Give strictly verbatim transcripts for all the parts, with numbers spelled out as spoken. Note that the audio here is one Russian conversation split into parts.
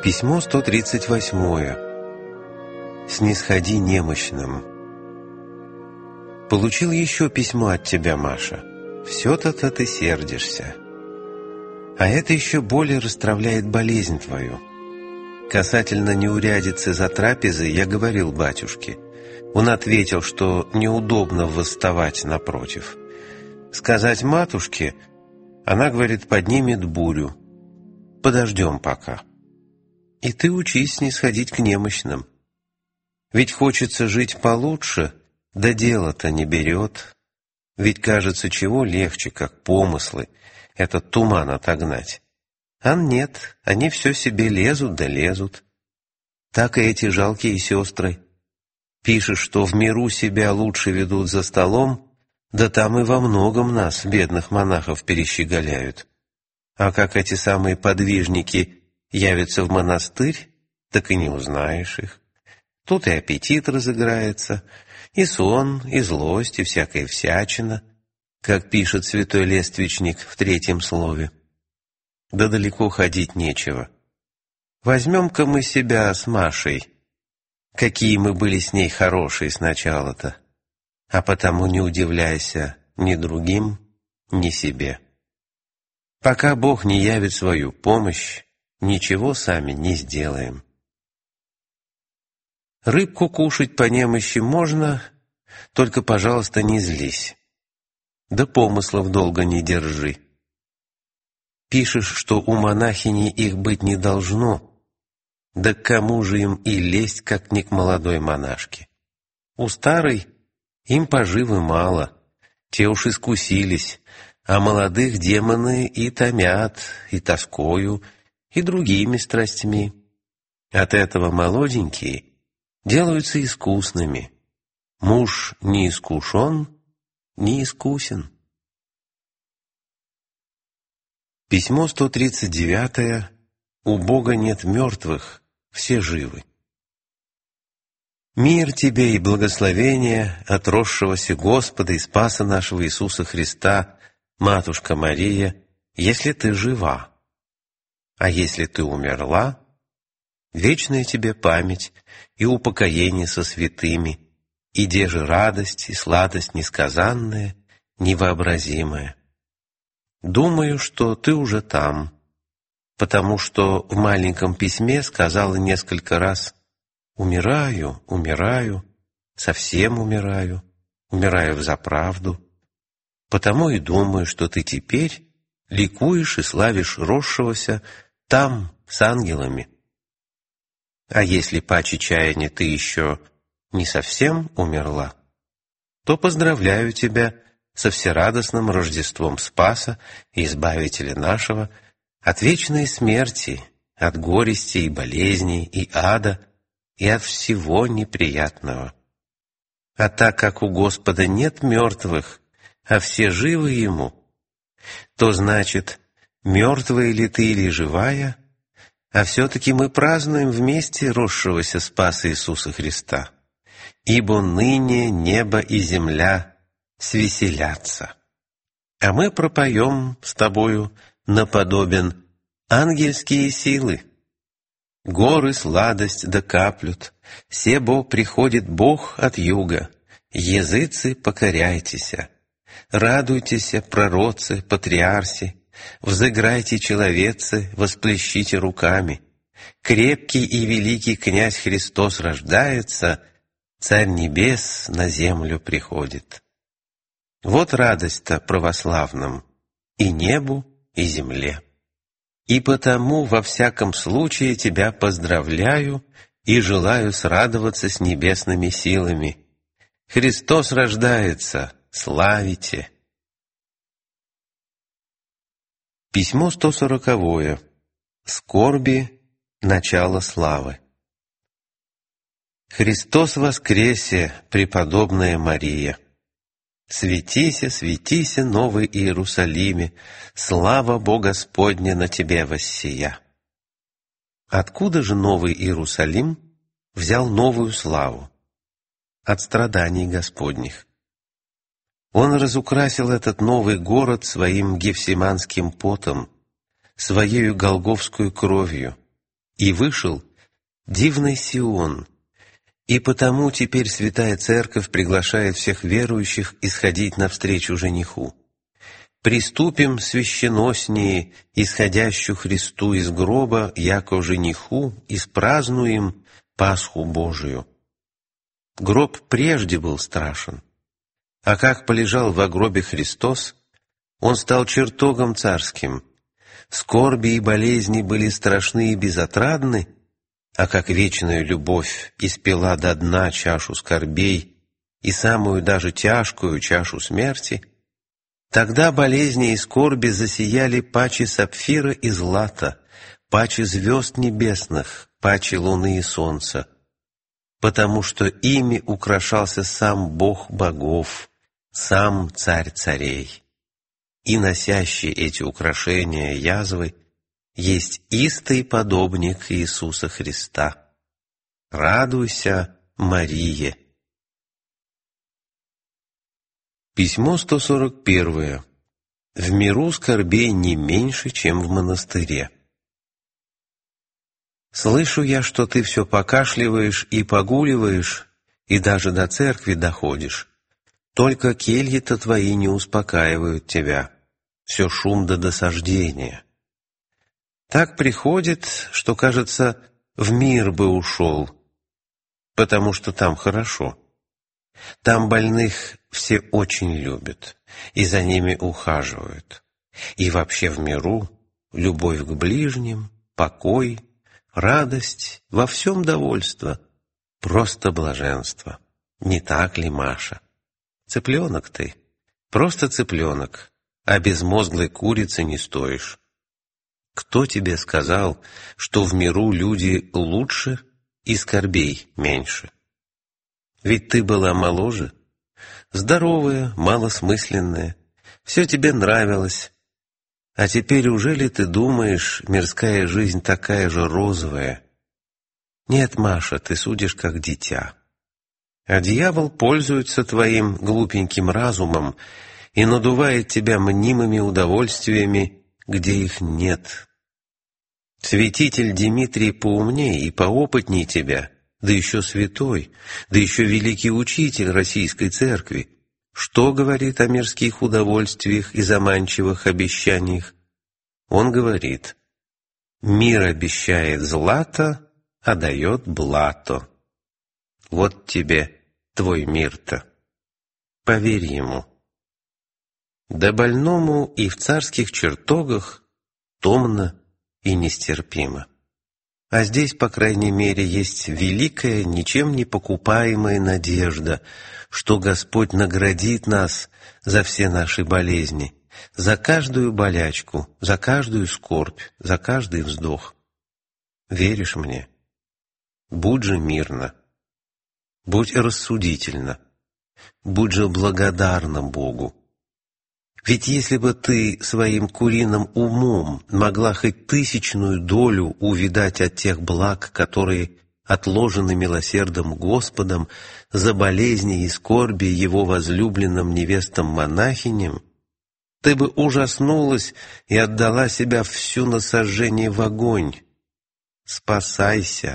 Письмо сто тридцать восьмое. «Снисходи немощным». Получил еще письмо от тебя, Маша. Все-то-то ты сердишься. А это еще более расстравляет болезнь твою. Касательно неурядицы за трапезой я говорил батюшке. Он ответил, что неудобно восставать напротив. Сказать матушке, она, говорит, поднимет бурю. Подождем пока. И ты учись снисходить к немощным. Ведь хочется жить получше, да дело-то не берет. Ведь кажется, чего легче, как помыслы, этот туман отогнать. А нет, они все себе лезут да лезут. Так и эти жалкие сестры. Пишешь, что в миру себя лучше ведут за столом, да там и во многом нас, бедных монахов, перещеголяют. А как эти самые подвижники явятся в монастырь, так и не узнаешь их. Тут и аппетит разыграется, и сон, и злость, и всякая всячина, как пишет святой лествичник в третьем слове. Да далеко ходить нечего. Возьмем-ка мы себя с Машей. Какие мы были с ней хорошие сначала-то, а потому не удивляйся ни другим, ни себе. Пока Бог не явит свою помощь, ничего сами не сделаем. Рыбку кушать по немощи можно, только, пожалуйста, не злись. Да помыслов долго не держи. Пишешь, что у монахини их быть не должно, да к кому же им и лезть, как не к молодой монашке? У старой им поживы мало, те уж искусились, а молодых демоны и томят, и тоскою, и другими страстьми. От этого молоденькие делаются искусными. Муж не искушен, не искусен. Письмо сто тридцать девятое. У Бога нет мертвых, все живы. Мир тебе и благословение от росшегося Господа и Спаса нашего Иисуса Христа, Матушка Мария, если ты жива. А если ты умерла, вечная тебе память и упокоение со святыми, и де же радость и сладость несказанная, невообразимая. Думаю, что ты уже там, потому что в маленьком письме сказала несколько раз «умираю, умираю, совсем умираю, умираю взаправду». Потому и думаю, что ты теперь ликуешь и славишь росшегося там с ангелами. А если паче чаяния ты еще не совсем умерла, то поздравляю тебя со всерадостным Рождеством Спаса и Избавителя нашего от вечной смерти, от горести и болезней, и ада, и от всего неприятного. А так как у Господа нет мертвых, а все живы Ему, то значит, мертвая ли ты или живая, а все-таки мы празднуем вместе росшегося Спаса Иисуса Христа, ибо ныне небо и земля свеселятся. А мы пропоем с тобою наподобен ангельские силы. Горы сладость да каплют, себо приходит Бог от юга, языцы покоряйтеся, радуйтеся, пророцы, патриарси, взыграйте, человецы, восплещите руками. Крепкий и великий князь Христос рождается, Царь небес на землю приходит. Вот радость-то православным и небу, и земле. И потому во всяком случае тебя поздравляю и желаю срадоваться с небесными силами. Христос рождается, славите! Письмо сто сороковое. Скорби, начало славы. Христос воскресе, преподобная Мария! Светися, светися, Новый Иерусалиме, слава Бога Господня на тебе воссия. Откуда же Новый Иерусалим взял новую славу? От страданий Господних. Он разукрасил этот новый город своим гефсиманским потом, своею голгофскую кровью, И вышел дивный Сион, и потому теперь Святая Церковь приглашает всех верующих исходить навстречу жениху. Приступим священноснее, исходящую Христу из гроба, яко жениху, и спразднуем Пасху Божию. Гроб прежде был страшен, а как полежал во гробе Христос, Он стал чертогом царским. Скорби и болезни были страшны и безотрадны, а как вечная любовь испила до дна чашу скорбей и самую даже тяжкую чашу смерти, тогда болезни и скорби засияли паче сапфира и злата, паче звезд небесных, паче луны и солнца, потому что ими украшался сам Бог богов, сам Царь царей. И носящий эти украшения язвы есть истый подобник Иисуса Христа. Радуйся, Марие. Письмо сто сорок первое. В миру скорбей не меньше, чем в монастыре. Слышу я, что ты все покашливаешь и погуливаешь, и даже до церкви доходишь. Только кельи-то твои не успокаивают тебя. Все шум до досаждения. Так приходит, что, кажется, в мир бы ушел, потому что там хорошо. Там больных все очень любят, и за ними ухаживают. И вообще в миру любовь к ближним, покой, радость, во всем довольство, просто блаженство. Не так ли, Маша? Цыпленок ты, просто цыпленок, а безмозглой курицы не стоишь. Кто тебе сказал, что в миру люди лучше и скорбей меньше? Ведь ты была моложе, здоровая, малосмысленная, все тебе нравилось. А теперь уже ли ты думаешь, мирская жизнь такая же розовая? Нет, Маша, ты судишь как дитя. А дьявол пользуется твоим глупеньким разумом и надувает тебя мнимыми удовольствиями, где их нет. Святитель Димитрий поумней и поопытней тебя, да еще святой, да еще великий учитель Российской Церкви. Что говорит о мирских удовольствиях и заманчивых обещаниях? Он говорит: «Мир обещает злато, а дает блато». Вот тебе твой мир-то. Поверь ему. Да больному и в царских чертогах томно и нестерпимо. А здесь, по крайней мере, есть великая, ничем не покупаемая надежда, что Господь наградит нас за все наши болезни, за каждую болячку, за каждую скорбь, за каждый вздох. Веришь мне? Будь же мирно, будь рассудительна, будь же благодарна Богу. Ведь если бы ты своим куриным умом могла хоть тысячную долю увидать от тех благ, которые отложены милосердным Господом за болезни и скорби Его возлюбленным невестам-монахиням, ты бы ужаснулась и отдала себя всю на сожжение в огонь. Спасайся.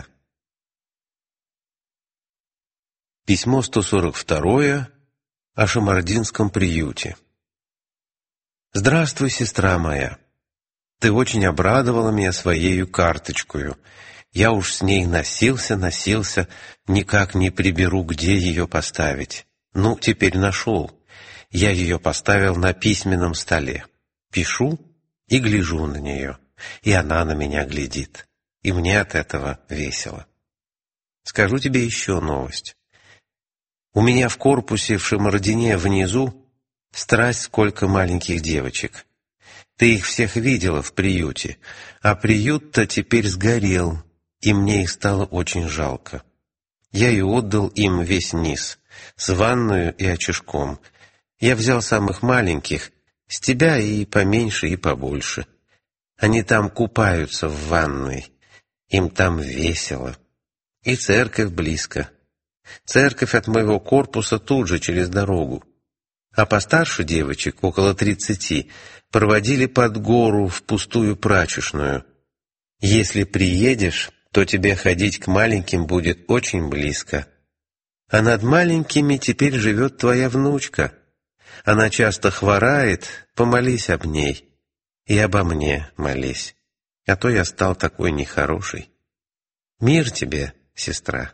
Письмо сто сорок второе о Шамардинском приюте. Здравствуй, сестра моя. Ты очень обрадовала меня своею карточкою. Я уж с ней носился, носился, никак не приберу, где ее поставить. Ну, теперь нашел. Я ее поставил на письменном столе. Пишу и гляжу на нее, и она на меня глядит. И мне от этого весело. Скажу тебе еще новость. У меня в корпусе в Шамардине внизу страсть сколько маленьких девочек. Ты их всех видела в приюте, а приют-то теперь сгорел, и мне их стало очень жалко. Я и отдал им весь низ, с ванною и очишком. Я взял самых маленьких, с тебя и поменьше, и побольше. Они там купаются в ванной, им там весело. И церковь близко. Церковь от моего корпуса тут же, через дорогу. А постарше девочек, около тридцати, проводили под гору в пустую прачечную. Если приедешь, то тебе ходить к маленьким будет очень близко. А над маленькими теперь живет твоя внучка. Она часто хворает, помолись об ней. И обо мне молись, а то я стал такой нехороший. Мир тебе, сестра.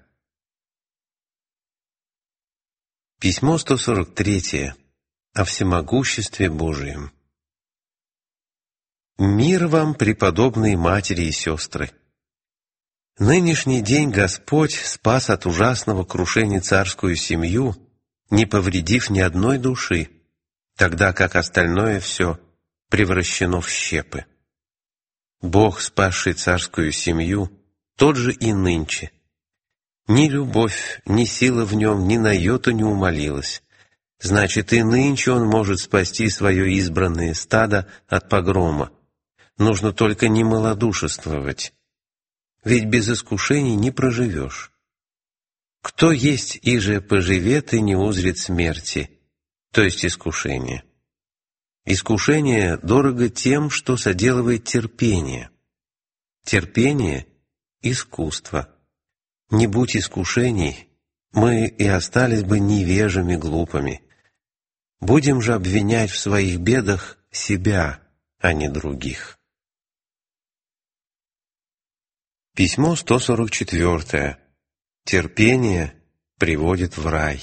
Письмо сто сорок три. О всемогуществе Божием. Мир вам, преподобные матери и сестры! Нынешний день Господь спас от ужасного крушения царскую семью, не повредив ни одной души, тогда как остальное все превращено в щепы. Бог, спасший царскую семью, тот же и нынче. Ни любовь, ни сила в нем ни на йоту не умолилась. Значит, и нынче он может спасти свое избранное стадо от погрома. Нужно только не малодушествовать, ведь без искушений не проживешь. Кто есть иже поживет и не узрит смерти, то есть искушение. Искушение дорого тем, что соделывает терпение. Терпение — искусство. Не будь искушений, мы и остались бы невежими, глупыми. Будем же обвинять в своих бедах себя, а не других. Письмо сто сорок четыре. Терпение приводит в рай.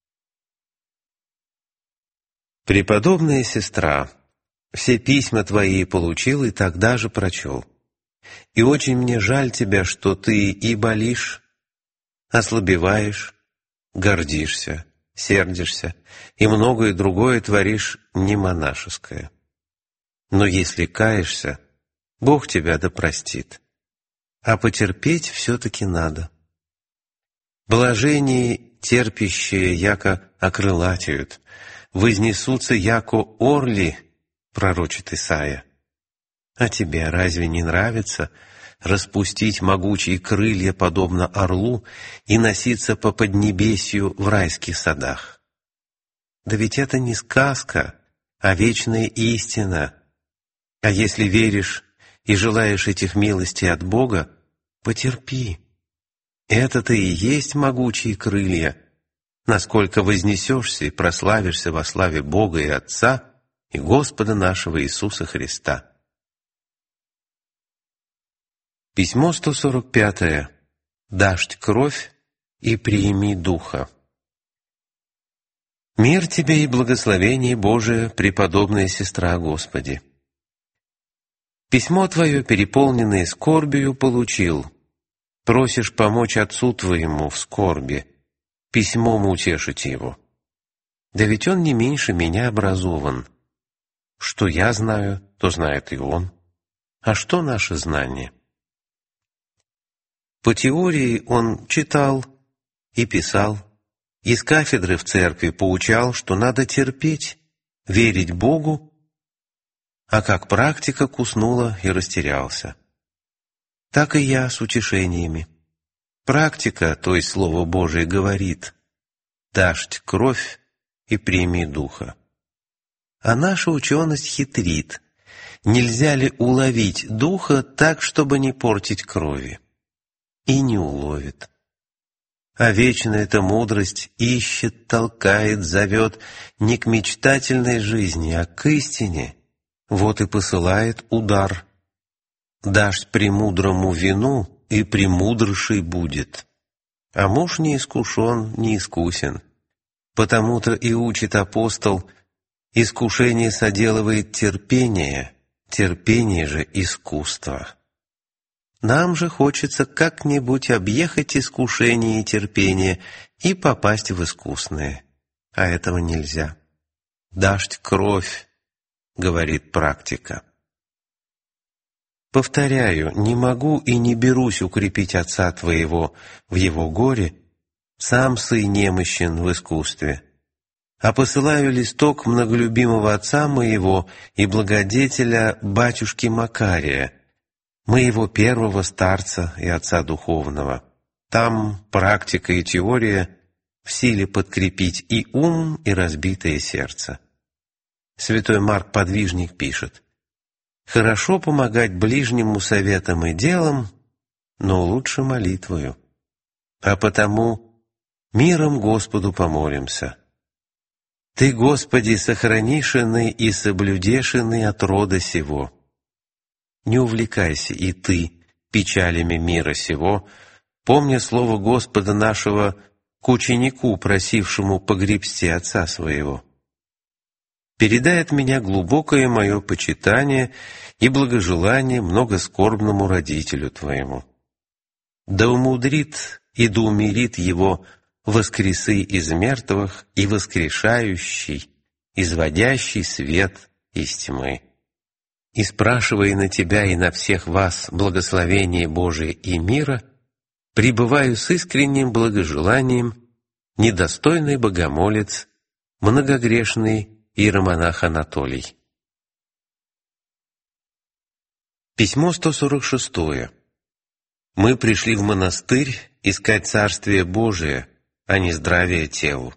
Преподобная сестра, все письма твои получил и тогда же прочел. И очень мне жаль тебя, что ты и болишь, ослабеваешь, гордишься, сердишься и многое другое творишь не монашеское. Но если каешься, Бог тебя да простит. А потерпеть все-таки надо. Блаженные, терпящие, яко окрылатеют, вознесутся, яко орли, пророчит Исайя. А тебе разве не нравится распустить могучие крылья, подобно орлу, и носиться по поднебесью в райских садах? Да ведь это не сказка, а вечная истина. А если веришь и желаешь этих милостей от Бога, потерпи. Это-то и есть могучие крылья, насколько вознесешься и прославишься во славе Бога и Отца и Господа нашего Иисуса Христа. Письмо сто сорок пять. «Дашь кровь и приими Духа». Мир тебе и благословение Божие, преподобная сестра Господи. Письмо твое, переполненное скорбию, получил. Просишь помочь отцу твоему в скорби, письмом утешить его. Да ведь он не меньше меня образован. Что я знаю, то знает и он. А что наше знание? По теории он читал и писал, из кафедры в церкви поучал, что надо терпеть, верить Богу, а как практика куснула и растерялся. Так и я с утешениями. Практика, то есть Слово Божие, говорит: «Дашь кровь и прими Духа». А наша ученость хитрит. Нельзя ли уловить Духа так, чтобы не портить крови? И не уловит. А вечная эта мудрость ищет, толкает, зовет не к мечтательной жизни, а к истине. Вот и посылает удар. Дашь премудрому вину, и премудрший будет. А муж не искушен, не искусен. Потому-то и учит апостол: искушение соделывает терпение, терпение же искусство. Нам же хочется как-нибудь объехать искушение и терпение и попасть в искусное. А этого нельзя. «Дашь кровь», — говорит практика. Повторяю, не могу и не берусь укрепить отца твоего в его горе, сам сын немощен в искусстве, а посылаю листок многолюбимого отца моего и благодетеля батюшки Макария, моего первого старца и отца духовного. Там практика и теория в силе подкрепить и ум, и разбитое сердце. Святой Марк Подвижник пишет: Хорошо помогать ближнему советом и делом, но лучше молитвою. А потому миром Господу помолимся. Ты, Господи, сохранишины и соблюдешины от рода сего. Не увлекайся и ты печалями мира сего, помня слово Господа нашего к ученику, просившему погребсти отца своего. Передай от меня глубокое мое почитание и благожелание многоскорбному родителю твоему. Да умудрит и да умилит его воскресы из мертвых и воскрешающий, изводящий свет из тьмы. И спрашивая на тебя и на всех вас благословение Божие и мира, пребываю с искренним благожеланием, недостойный богомолец, многогрешный иеромонах Анатолий. Письмо сто сорок шесть. Мы пришли в монастырь искать Царствие Божие, а не здравие телу.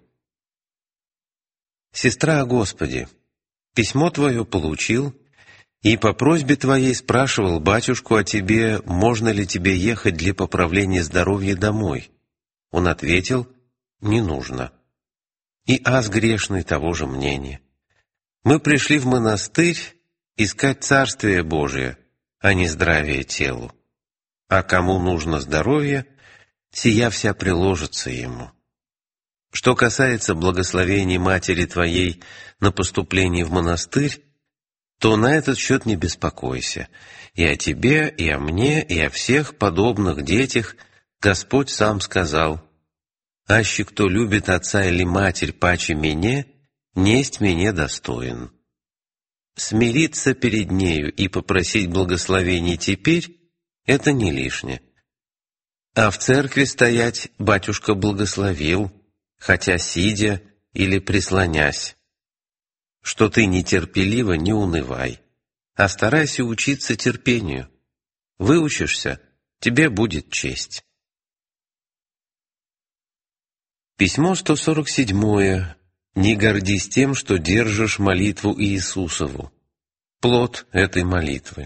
Сестра о Господе, письмо твое получил, и по просьбе твоей спрашивал батюшку о тебе, можно ли тебе ехать для поправления здоровья домой. Он ответил, не нужно. И ас грешный того же мнения. Мы пришли в монастырь искать Царствие Божие, а не здравие телу. А кому нужно здоровье, сия вся приложится ему. Что касается благословений матери твоей на поступление в монастырь, то на этот счет не беспокойся. И о тебе, и о мне, и о всех подобных детях Господь сам сказал: «Аще кто любит отца или матерь паче меня, несть мне достоин». Смириться перед нею и попросить благословений теперь — это не лишнее. А в церкви стоять батюшка благословил, хотя сидя или прислонясь. Что ты нетерпеливо, не унывай, а старайся учиться терпению. Выучишься, тебе будет честь. Письмо сто сорок семь. Не гордись тем, что держишь молитву Иисусову. Плод этой молитвы.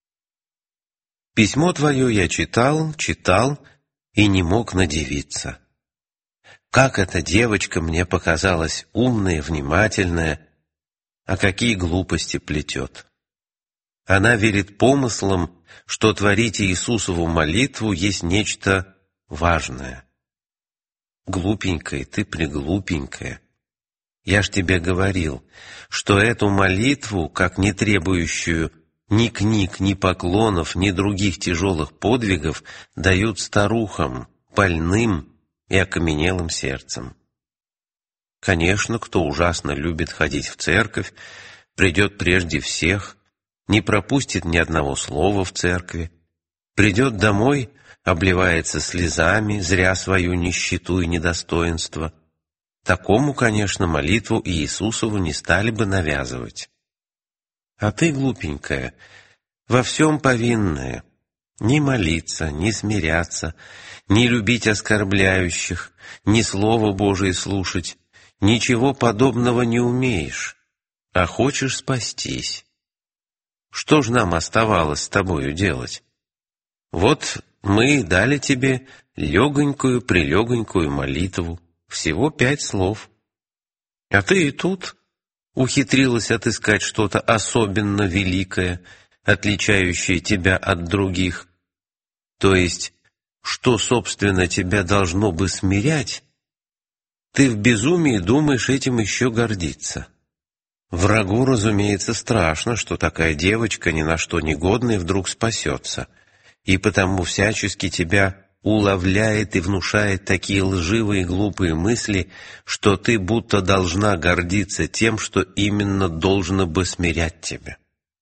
Письмо твое я читал, читал и не мог надивиться. Как эта девочка мне показалась умная, внимательная, а какие глупости плетет. Она верит помыслам, что творить Иисусову молитву есть нечто важное. Глупенькая ты, преглупенькая. Я ж тебе говорил, что эту молитву, как не требующую ни книг, ни поклонов, ни других тяжелых подвигов, дают старухам, больным и окаменелым сердцем. Конечно, кто ужасно любит ходить в церковь, придет прежде всех, не пропустит ни одного слова в церкви, придет домой, обливается слезами, зря свою нищету и недостоинство. Такому, конечно, молитву Иисусову не стали бы навязывать. А ты, глупенькая, во всем повинная, ни молиться, ни смиряться, ни любить оскорбляющих, ни Слово Божие слушать, ничего подобного не умеешь, а хочешь спастись. Что ж нам оставалось с тобою делать? Вот мы дали тебе легонькую-прилегонькую молитву, всего пять слов. А ты и тут ухитрилась отыскать что-то особенно великое, отличающее тебя от других. То есть, что, собственно, тебя должно бы смирять, ты в безумии думаешь этим еще гордиться. Врагу, разумеется, страшно, что такая девочка ни на что негодная вдруг спасется, и потому всячески тебя уловляет и внушает такие лживые и глупые мысли, что ты будто должна гордиться тем, что именно должно бы смирять тебя.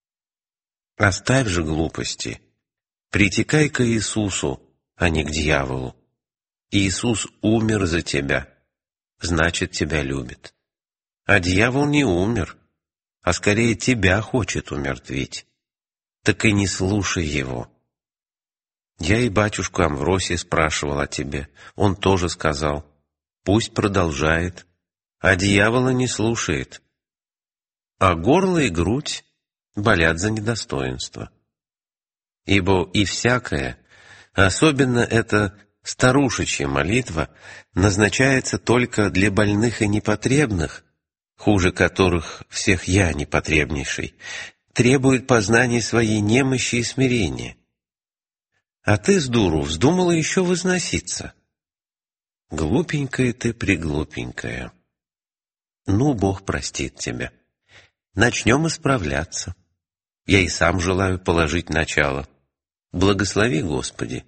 Оставь же глупости, притекай к Иисусу, а не к дьяволу. Иисус умер за тебя, значит, тебя любит. А дьявол не умер, а скорее тебя хочет умертвить. Так и не слушай его. Я и батюшку Амвросия спрашивал о тебе. Он тоже сказал, пусть продолжает, а дьявола не слушает. А горло и грудь болят за недостоинство. Ибо и всякая, особенно эта старушечья молитва, назначается только для больных и непотребных, хуже которых всех я непотребнейший, требует познания своей немощи и смирения. А ты с дуру вздумала еще возноситься. Глупенькая ты, приглупенькая. Ну, Бог простит тебя. Начнем исправляться. Я и сам желаю положить начало. Благослови, Господи.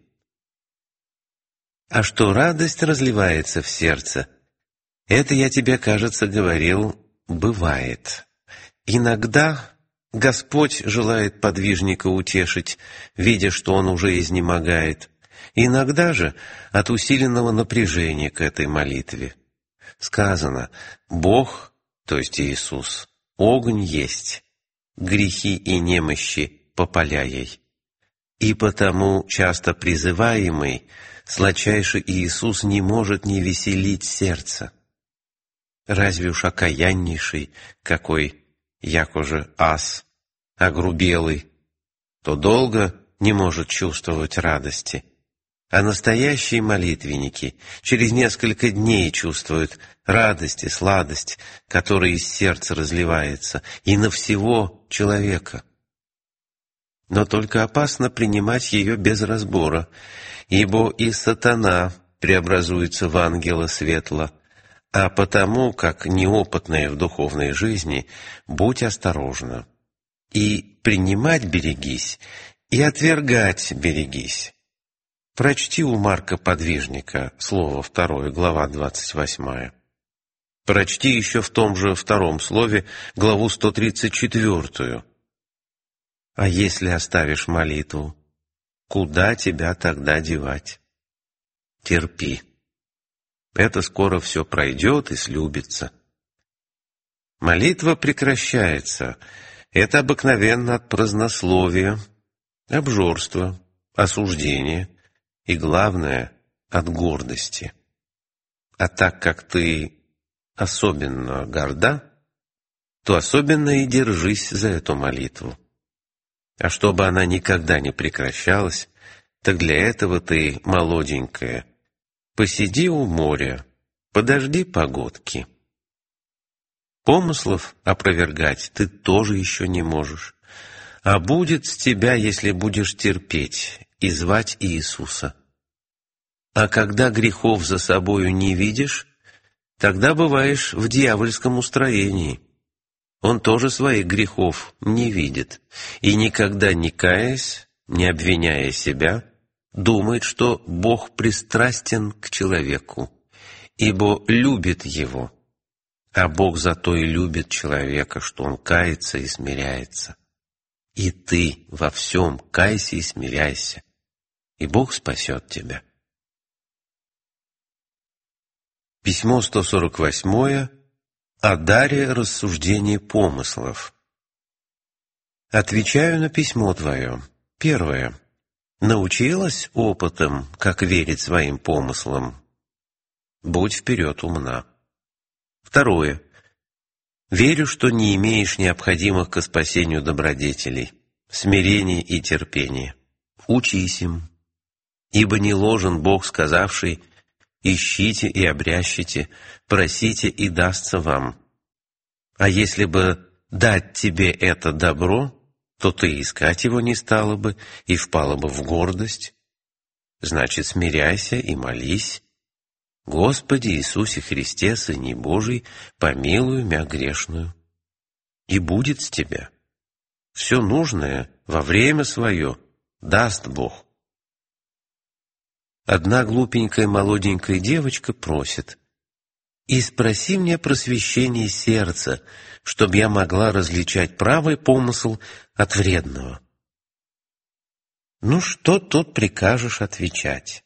А что радость разливается в сердце, это я тебе, кажется, говорил, бывает. Иногда Господь желает подвижника утешить, видя, что он уже изнемогает. Иногда же от усиленного напряжения к этой молитве. Сказано: Бог, то есть Иисус, огонь есть, грехи и немощи попаля ей. И потому часто призываемый, сладчайший Иисус не может не веселить сердце. Разве уж окаяннейший, какой, якоже ас, огрубелый, то долго не может чувствовать радости. А настоящие молитвенники через несколько дней чувствуют радость и сладость, которая из сердца разливается, и на всего человека. Но только опасно принимать ее без разбора, ибо и сатана преобразуется в ангела светла, а потому, как неопытная в духовной жизни, будь осторожна. И принимать берегись, и отвергать берегись. Прочти у Марка Подвижника, слово второе, глава двадцать восьмая. Прочти еще в том же втором слове главу сто тридцать четвертую. А если оставишь молитву, куда тебя тогда девать? Терпи. Это скоро все пройдет и слюбится. Молитва прекращается. Это обыкновенно от празднословия, обжорства, осуждения и, главное, от гордости. А так как ты особенно горда, то особенно и держись за эту молитву. А чтобы она никогда не прекращалась, так для этого ты, молоденькая, посиди у моря, подожди погодки. Помыслов опровергать ты тоже еще не можешь, а будет с тебя, если будешь терпеть и звать Иисуса. А когда грехов за собою не видишь, тогда бываешь в дьявольском устроении. Он тоже своих грехов не видит, и никогда не каясь, не обвиняя себя, думает, что Бог пристрастен к человеку, ибо любит его, а Бог зато и любит человека, что он кается и смиряется. И ты во всем кайся и смиряйся, и Бог спасет тебя. Письмо сто сорок восьмое о даре рассуждения помыслов. Отвечаю на письмо твое. Первое. Научилась опытом, как верить своим помыслам? Будь вперед умна. Второе. Верю, что не имеешь необходимых ко спасению добродетелей, смирения и терпения. Учись им. Ибо не ложен Бог, сказавший: «Ищите и обрящите, просите, и дастся вам». А если бы дать тебе это добро, то ты искать его не стала бы и впала бы в гордость. Значит, смиряйся и молись: «Господи Иисусе Христе, Сыне Божий, помилуй мя грешную». И будет с тебя. Все нужное во время свое даст Бог. Одна глупенькая молоденькая девочка просит: «И спроси мне просвещение сердца, чтоб я могла различать правый помысл от вредного». Ну, что тут прикажешь отвечать?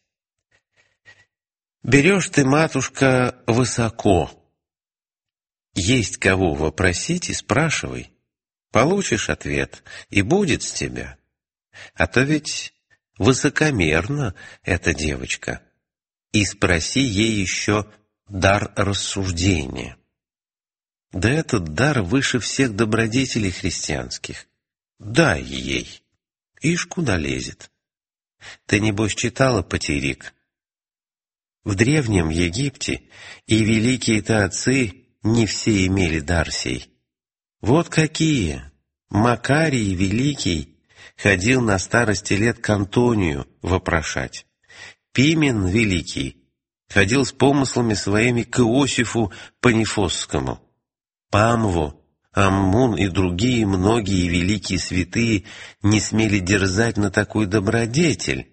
Берешь ты, матушка, высоко. Есть кого вопросить и спрашивай. Получишь ответ, и будет с тебя. А то ведь высокомерна эта девочка. И спроси ей еще дар рассуждения. Да этот дар выше всех добродетелей христианских. дай ей. Ишь, куда лезет. Ты, небось, читала Патерик? В Древнем Египте и великие-то отцы не все имели дар сей. Вот какие! Макарий Великий ходил на старости лет к Антонию вопрошать. Пимен Великий ходил с помыслами своими к Иосифу Панифосскому. Памву, Аммун и другие многие великие святые не смели дерзать на такой добродетель.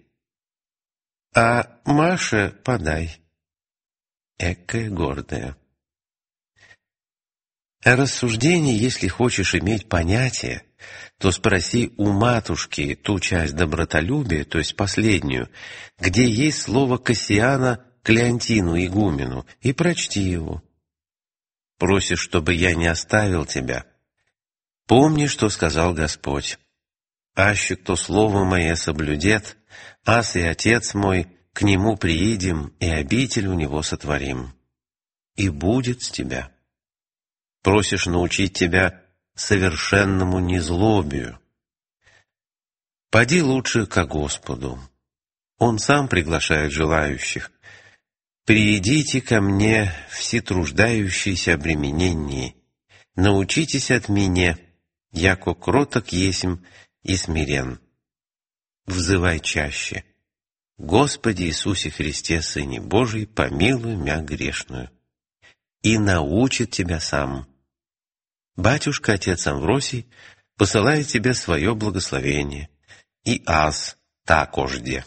А Маше подай. Экая гордая. О рассуждении, если хочешь иметь понятие, то спроси у матушки ту часть добротолюбия, то есть последнюю, где есть слово Кассиана к Леонтину игумену, и прочти его. Просишь, чтобы я не оставил тебя. Помни, что сказал Господь. Аще кто слово мое соблюдет, ас и Отец мой, к нему приидем, и обитель у него сотворим. И будет с тебя. Просишь научить тебя совершенному незлобию. Поди лучше ко Господу. Он сам приглашает желающих. «Приидите ко мне, все труждающиеся обремененные, научитесь от меня, яко кроток есмь и смирен». Взывай чаще. «Господи Иисусе Христе, Сыне Божий, помилуй мя грешную». И научит тебя сам. Батюшка, отец Амвросий, посылает тебе свое благословение. И аз такожде.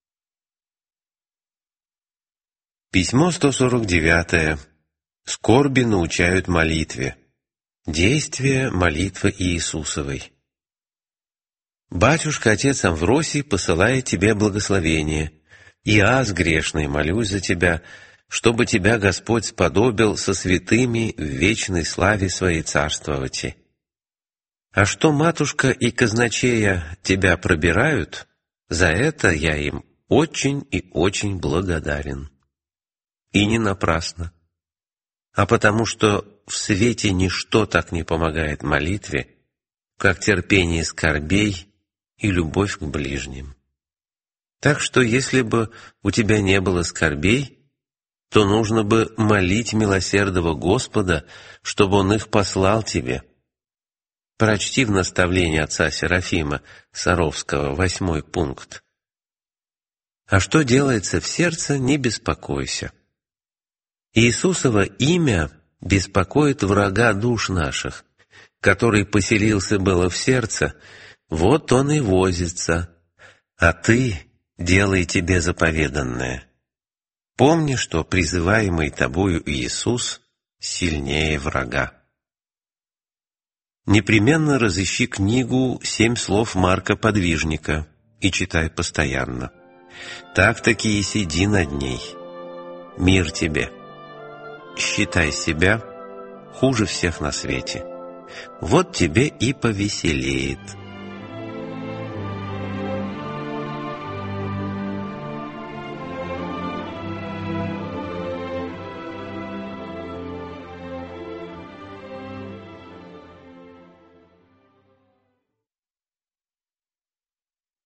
Письмо сто сорок девять. Скорби научают молитве. Действие молитвы Иисусовой. Батюшка, отец Амвросий, посылает тебе благословение. И аз грешный молюсь за тебя, чтобы тебя Господь сподобил со святыми в вечной славе своей царствовати. А что матушка и казначея тебя пробирают, за это я им очень и очень благодарен. И не напрасно, а потому что в свете ничто так не помогает молитве, как терпение скорбей и любовь к ближним. Так что если бы у тебя не было скорбей, то нужно бы молить милосердного Господа, чтобы Он их послал тебе. Прочти в наставлении отца Серафима Саровского восьмой пункт. А что делается в сердце, не беспокойся. Иисусово имя беспокоит врага душ наших, который поселился было в сердце, вот он и возится, а ты делай тебе заповеданное. Помни, что призываемый тобою Иисус сильнее врага. Непременно разыщи книгу «Семь слов Марка Подвижника» и читай постоянно. Так-таки и сиди над ней. Мир тебе. Считай себя хуже всех на свете. Вот тебе и повеселеет.